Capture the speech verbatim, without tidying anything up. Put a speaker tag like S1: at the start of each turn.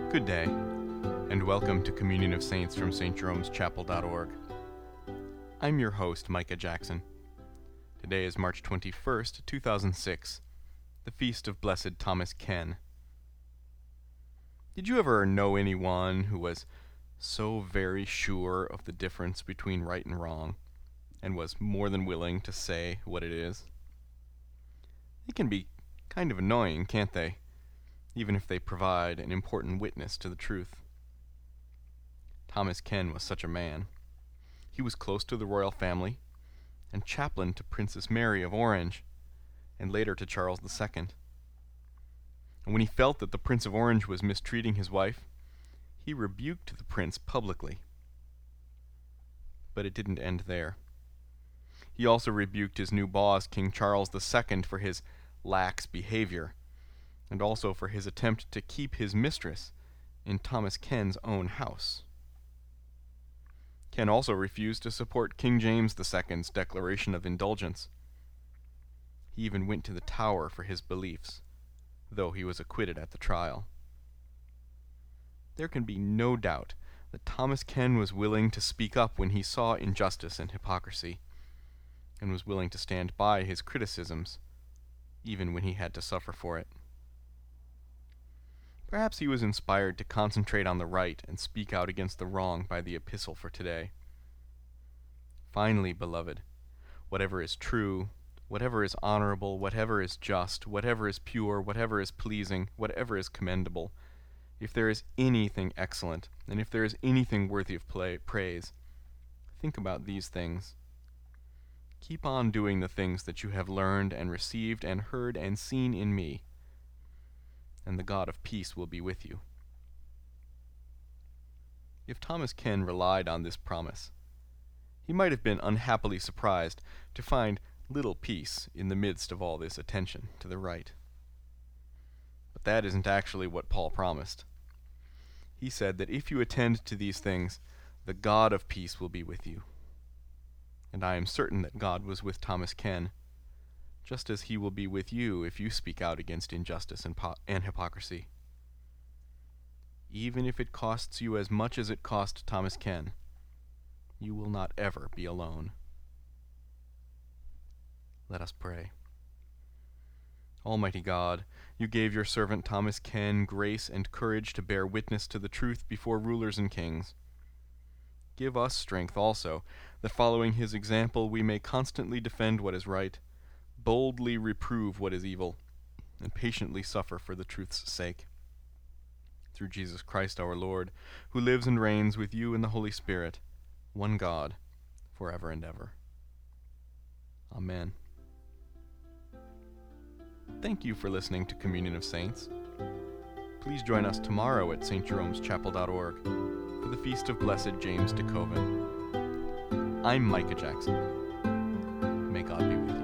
S1: Good day, and welcome to Communion of Saints from Saint Jerome's Chapel dot org. I'm your host, Micah Jackson. Today is March twenty-first, two thousand six, the feast of Blessed Thomas Ken. Did you ever know anyone who was so very sure of the difference between right and wrong, and was more than willing to say what it is? They can be kind of annoying, can't they? Even if they provide an important witness to the truth. Thomas Ken was such a man. He was close to the royal family, and chaplain to Princess Mary of Orange, and later to Charles the Second. And when he felt that the Prince of Orange was mistreating his wife, he rebuked the prince publicly. But it didn't end there. He also rebuked his new boss, King Charles the Second, for his lax behavior, and also for his attempt to keep his mistress in Thomas Ken's own house. Ken also refused to support King James the Second's declaration of indulgence. He even went to the Tower for his beliefs, though he was acquitted at the trial. There can be no doubt that Thomas Ken was willing to speak up when he saw injustice and hypocrisy, and was willing to stand by his criticisms, even when he had to suffer for it. Perhaps he was inspired to concentrate on the right and speak out against the wrong by the epistle for today. Finally, beloved, whatever is true, whatever is honorable, whatever is just, whatever is pure, whatever is pleasing, whatever is commendable, if there is anything excellent, and if there is anything worthy of play, praise, think about these things. Keep on doing the things that you have learned and received and heard and seen in me, and the God of peace will be with you. If Thomas Ken relied on this promise, he might have been unhappily surprised to find little peace in the midst of all this attention to the right. But that isn't actually what Paul promised. He said that if you attend to these things, the God of peace will be with you. And I am certain that God was with Thomas Ken, just as he will be with you if you speak out against injustice and, po- and hypocrisy. Even if it costs you as much as it cost Thomas Ken, you will not ever be alone. Let us pray. Almighty God, you gave your servant Thomas Ken grace and courage to bear witness to the truth before rulers and kings. Give us strength also, that following his example we may constantly defend what is right, boldly reprove what is evil, and patiently suffer for the truth's sake. Through Jesus Christ our Lord, who lives and reigns with you in the Holy Spirit, one God, forever and ever. Amen. Thank you for listening to Communion of Saints. Please join us tomorrow at Saint Jerome's Chapel dot org for the Feast of Blessed James de Koven. I'm Micah Jackson. May God be with you.